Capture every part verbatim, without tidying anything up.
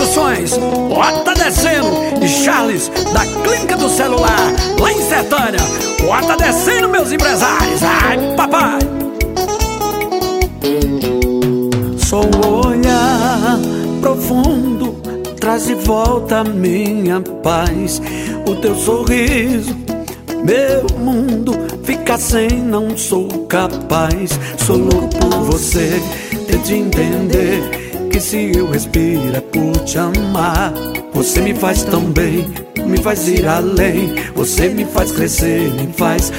Produções, Bota Descendo e Charles, da Clínica do Celular, lá em Sertânia. Bota Descendo, meus empresários. Ai, papai. Só um olhar profundo traz de volta a minha paz. O teu sorriso, meu mundo fica sem, não sou capaz. Sou louco por você, tente entender que se eu respiro é por te amar. Você me faz tão bem, me faz ir além. Você me faz crescer, me faz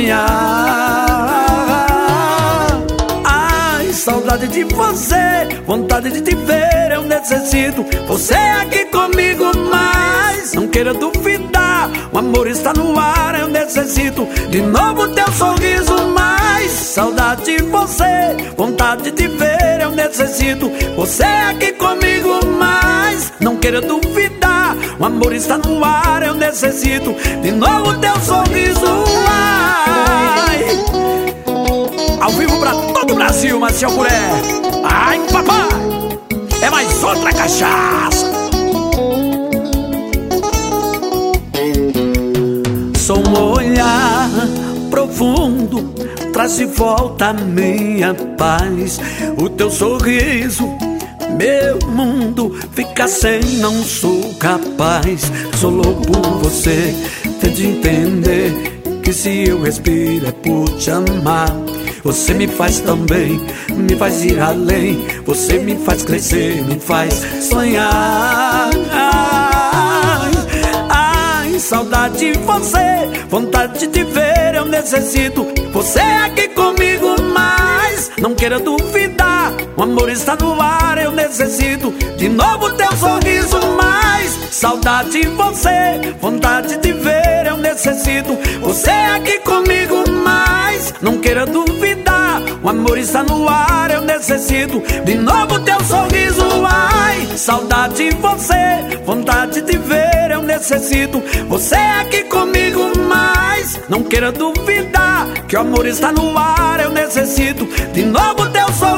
sonhar. Ai, saudade de você, vontade de te ver, eu necessito você aqui comigo, mas não queira duvidar, o amor está no ar, eu necessito de novo teu sorriso, mais saudade de você, vontade de te ver, eu necessito você aqui comigo, mas não queira duvidar, o amor está no ar, eu necessito de novo teu sorriso. Ai, ao vivo pra todo o Brasil, Marcial Puré. Ai, papai, é mais outra cachaça. Só um olhar profundo traz de volta a minha paz. O teu sorriso, meu mundo fica sem, não sou capaz. Sou louco por você, tente entender que se eu respiro é por te amar. Você me faz tão bem, me faz ir além. Você me faz crescer, me faz sonhar. Ai, ai, saudade de você, vontade de te ver, eu necessito você aqui comigo, mas não queira duvidar, o amor está no ar, eu necessito de novo teu sorriso, mais saudade de você, vontade de te ver, eu necessito você aqui comigo, mas não queira duvidar, o amor está no ar, eu necessito de novo teu sorriso. Ai, saudade de você, vontade de te ver, eu necessito você aqui comigo, mas não queira duvidar que o amor está no ar, eu necessito de novo teu sorriso.